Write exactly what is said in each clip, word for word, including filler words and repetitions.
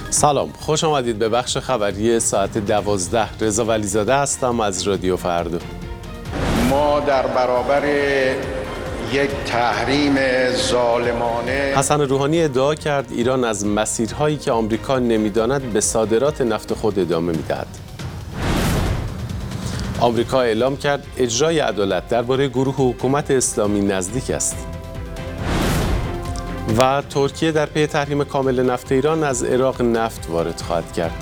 سلام، خوش آمدید به بخش خبری ساعت دوازده. رضا ولیزاده هستم از رادیو فردا. ما در برابر یک تحریم ظالمانه. حسن روحانی ادعا کرد ایران از مسیرهایی که آمریکا نمی‌داند به صادرات نفت خود ادامه می‌دهد. آمریکا اعلام کرد اجرای عدالت درباره گروه حکومت اسلامی نزدیک است. و ترکیه در پی تحریم کامل نفت ایران از عراق نفت وارد خواهد کرد.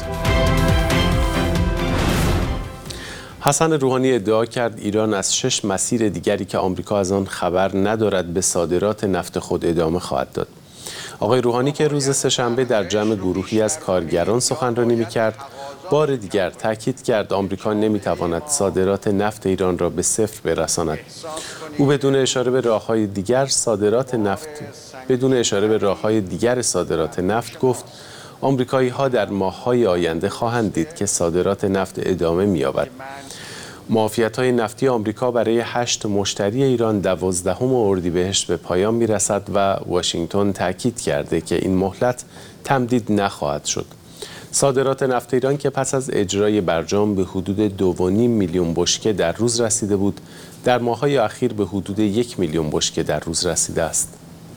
حسن روحانی ادعا کرد ایران از شش مسیر دیگری که آمریکا از آن خبر ندارد به صادرات نفت خود ادامه خواهد داد. آقای روحانی که روز سه‌شنبه در جمع گروهی از کارگران سخنرانی می‌کرد، بار دیگر تاکید کرد آمریکا نمی‌تواند صادرات نفت ایران را به صفر برساند. او بدون اشاره به راه‌های دیگر صادرات نفت بدون اشاره به راه‌های دیگر صادرات نفت گفت آمریکایی‌ها در ماه‌های آینده خواهند دید که صادرات نفت ادامه می‌یابد. معافیت‌های نفتی آمریکا برای هشت مشتری ایران دوازدهم اردیبهشت به پایان می‌رسد و واشنگتن تاکید کرده که این مهلت تمدید نخواهد شد. صادرات نفت ایران که پس از اجرای برجام به حدود دو و نیم میلیون بشکه در روز رسیده بود، در ماه‌های اخیر به حدود یک میلیون بشکه در روز رسیده است.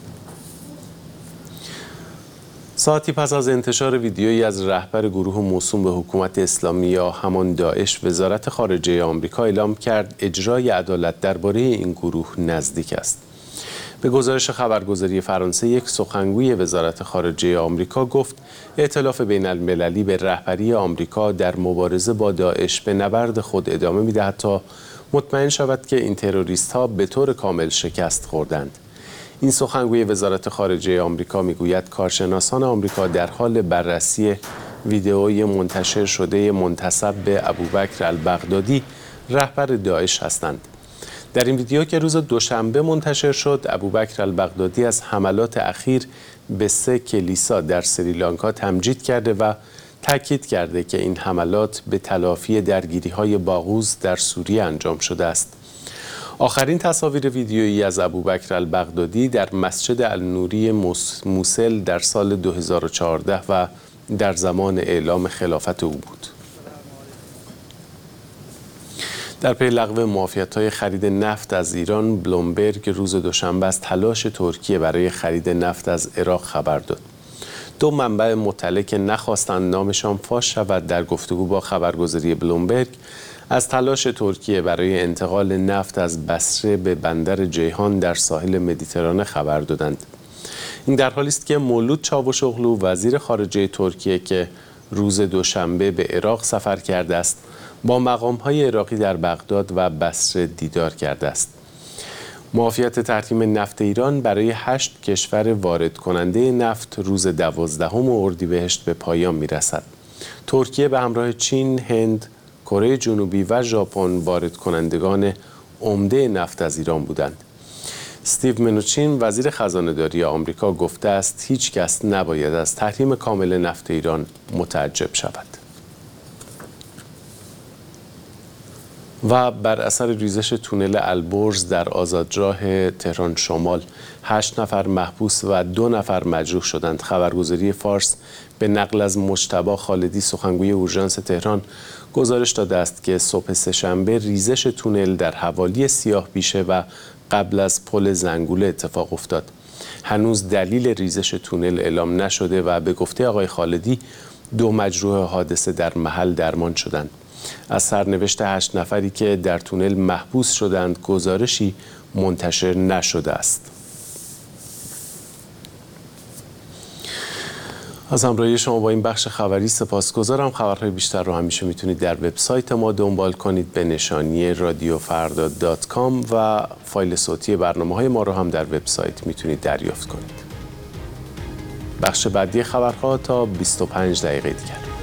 ساعتی پس از انتشار ویدیویی از رهبر گروه موسوم به حکومت اسلامی یا همان داعش، وزارت خارجه آمریکا اعلام کرد اجرای عدالت درباره این گروه نزدیک است. به گزارش خبرگزاری فرانسه، یک سخنگوی وزارت خارجه آمریکا گفت ائتلاف بین المللی به رهبری آمریکا در مبارزه با داعش به نبرد خود ادامه می‌دهد تا مطمئن شود که این تروریست‌ها به طور کامل شکست خوردند. این سخنگوی وزارت خارجه آمریکا میگوید کارشناسان آمریکا در حال بررسی ویدئوی منتشر شده منتسب به ابوبکر البغدادی، رهبر داعش هستند. در این ویدیو که روز دوشنبه منتشر شد، ابوبکر البغدادی از حملات اخیر به سه کلیسا در سریلانکا تمجید کرده و تاکید کرده که این حملات به تلافی درگیری‌های باغوز در سوریه انجام شده است. آخرین تصاویر ویدیویی از ابوبکر البغدادی در مسجد النوری موسل در سال دو هزار و چهارده و در زمان اعلام خلافت او بود. در پی لغو معافیت‌های خرید نفت از ایران، بلومبرگ روز دوشنبه از تلاش ترکیه برای خرید نفت از عراق خبر داد. دو منبع مطلع که نخواستند نامشان فاش شود در گفتگو با خبرگزاری بلومبرگ از تلاش ترکیه برای انتقال نفت از بصره به بندر جیهان در ساحل مدیترانه خبر دادند. این در حالی است که مولود چاوشوغلو، وزیر خارجه ترکیه که روز دوشنبه به عراق سفر کرده است، با مقام‌های عراقی در بغداد و بصره دیدار کرده است. معافیت تحریم نفت ایران برای هشت کشور وارد کننده نفت روز دوازدهم اردیبهشت به پایان می‌رسد. ترکیه به همراه چین، هند، کره جنوبی و ژاپن وارد کنندگان عمده نفت از ایران بودند. استیو منوچین، وزیر خزانه‌داری آمریکا، گفته است هیچ کس نباید از تحریم کامل نفت ایران متعجب شود. و بر اثر ریزش تونل البرز در آزادراه تهران شمال، هشت نفر محبوس و دو نفر مجروح شدند. خبرگزاری فارس به نقل از مجتبی خالدی، سخنگوی اورژانس تهران، گزارش داده است که صبح سه‌شنبه ریزش تونل در حوالی سیاه بیشه و قبل از پل زنگوله اتفاق افتاد. هنوز دلیل ریزش تونل اعلام نشده و به گفته آقای خالدی دو مجروح حادثه در محل درمان شدند. از سرنوشت هشت نفری که در تونل محبوس شدند گزارشی منتشر نشده است. از همراهی شما با این بخش خبری سپاسگزارم. خبرهای بیشتر رو همیشه میتونید در وبسایت ما دنبال کنید به نشانی رادیو فردا دات کام و فایل صوتی برنامه‌های ما رو هم در وبسایت میتونید دریافت کنید. بخش بعدی خبرها تا بیست و پنج دقیقه دیگر.